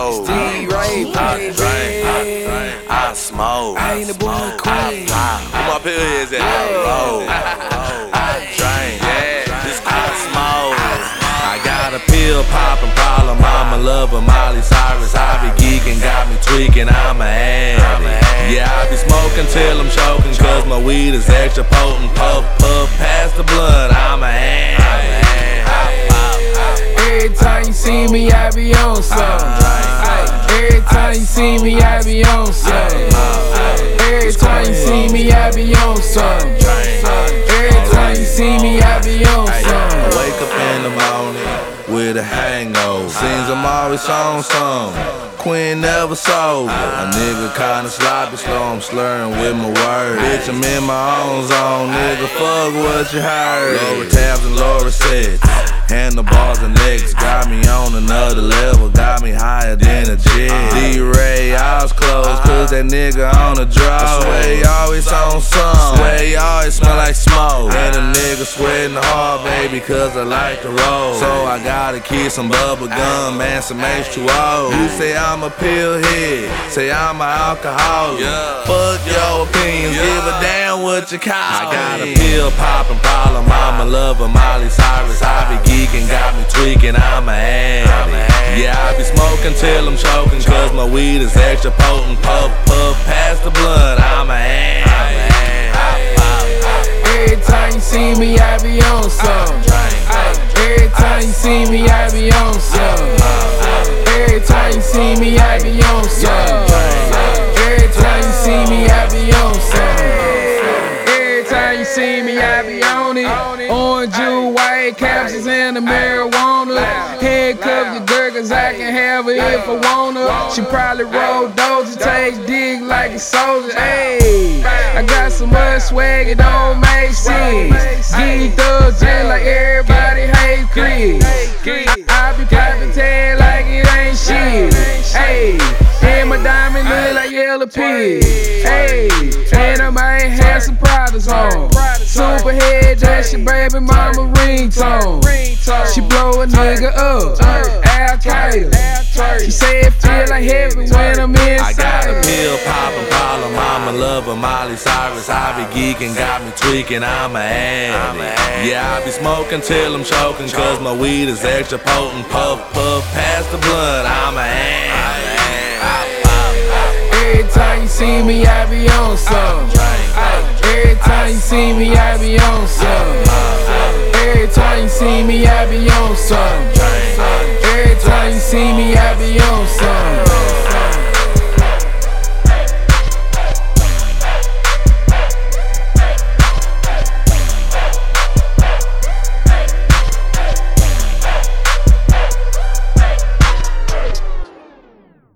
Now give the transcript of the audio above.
roll. Steve Ray, I drink, I smoke, I ain't the boy I Queen. pop. Where my pill is at? I roll, I drink, this I smoke. I got a pill poppin' problem, I'm a lover, Miley Cyrus. I be geeking, got me tweaking, I'm a addict. Yeah, I be smoking till I'm choking, cause my weed is extra potent. Puff, puff, pass the blunt, I'm a addict. Every time you see me, I be on something. Every time you see me, I be on something. Every time you see me, I be on something. Every time you see me, I be on something. I wake up in the morning with a hangover. Seems I'm always on something. Queen never sober. A nigga kinda sloppy, slow, I'm slurring with my words. Bitch, I'm in my own zone, nigga, fuck what you heard. Lower tabs and lower sets, handlebars and legs got me on another level, got me higher than a jet. D-Ray, eyes closed, cause that nigga on the draw. I swear he always on some, swear he always smell like smoke. And a nigga sweating hard, baby, cause I like to roll. So I gotta keep some bubble gum and some H2O. You say I'm a pill head, say I'm an alcoholic. Fuck your opinions, give a damn what you call me. I got a pill poppin' problem, I'm a lover, Miley Cyrus. I be geeking, got me tweaking, I'm a addict. Yeah, I be smoking till I'm choking, cause my weed is extra potent. Puff, puff, pass the blunt, I'm a addict. Every time you see me, I be on something. Every time you see me, I be on something. Every time you see me, I be on something. Every time you see me, I be on something. Every time you see me, I be on it. Orange juice, white capsules, and the marijuana. Handcuff your girl, cause I can have her if I want her. She probably roll dozy, taste dig like a soldier. Ayy, I got so much swag, it don't make sense. Geek thugs just like everybody hate Chris. I be poppin' tag like it ain't shit. Ayy, and my diamond look like yellow pig. Ayy, and I might have some products on. Superhead dress, your baby mama ringtone. She blow a nigga up, Al Qaeda. She say it feel like heaven when I'm inside. I got a pill poppin' problem, I'm a lover, Miley Cyrus. I be geeking, got me tweaking, I'm a addict. Yeah, I be smoking till I'm choking, cause my weed is extra potent. Puff, puff, pass the blunt, I'm a addict. Every time you see me, I be on something. Every time you see me, I be on something. Every time you see me, I be on something. Every time you see me, I be on something.